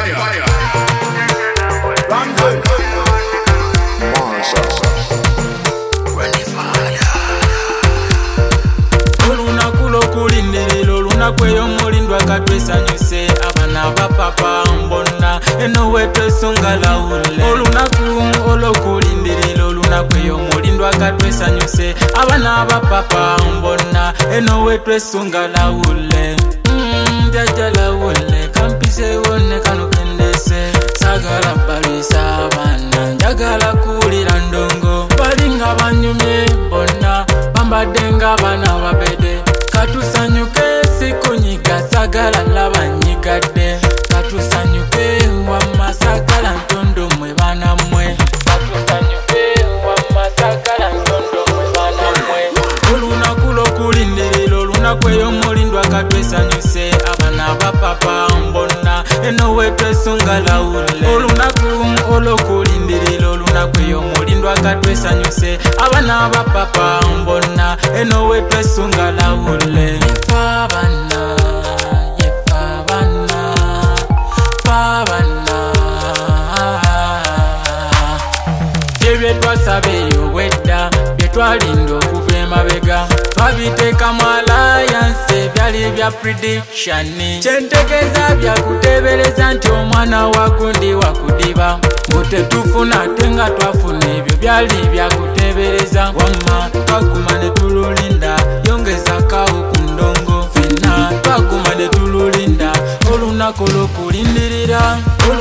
Kweyo mulindwa katwesanyuse abana bapapa mbona eno wetwesunga laule olunaku olokulindirira olunakweyo mulindwa katwesanyuse abana bapapa mbona eno wetwesunga laule jaja laule kampise wone kano kendese sagala balisa abana njagala kulira ndongo balinga banyumye mbona bambadenga bana babede katusanyuke sikunyiga sagala labanyigadde katusanyuke wamma sagala ntondo mwe bana mwe katusanyuke wamma sagala ntondo mwe bana mwe olunaku lokulindirira olunakweyo mulindwa katwesanyuse abana bapapa mbona eno wetwesunga laule olunaku olokulindirira olunakweyo mulindwa katwesanyuse abana bapapa mbona eno wetwesunga laule twasabeyo wedda byetwalinda okuva emabega twabiteeka mu alliance byali bya prediction kyentegeeza byakuteebereza nti omwana wagundi wakudiba mutetufuna ate nga twafuna ebyo byali byakuteebereza wamma twaguma ne tululinda yongeza kawo ku ndongo fena twaguma ne tululinda olunaku lokulindirira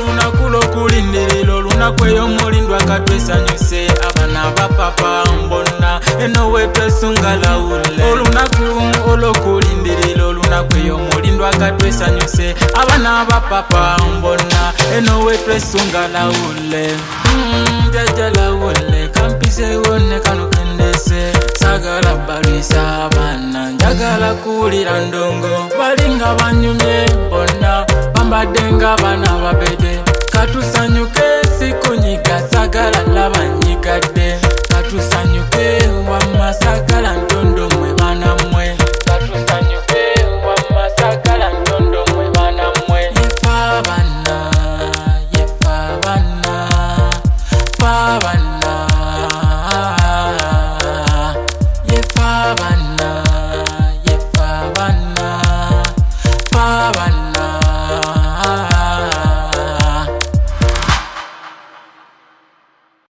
olunakweyo mulindwa katwesanyuse abana bapapa mbona eno wetwesunga laule olunaku olokulindirira olunakweyo mulindwa katwesanyuse abana bapapa mbona eno wetwesunga laule jaja laule kampise wone kano kendese sagala balisa abana njagala kulira ndongo balinga banyumye mbona bambadenga bana babede katusanyuke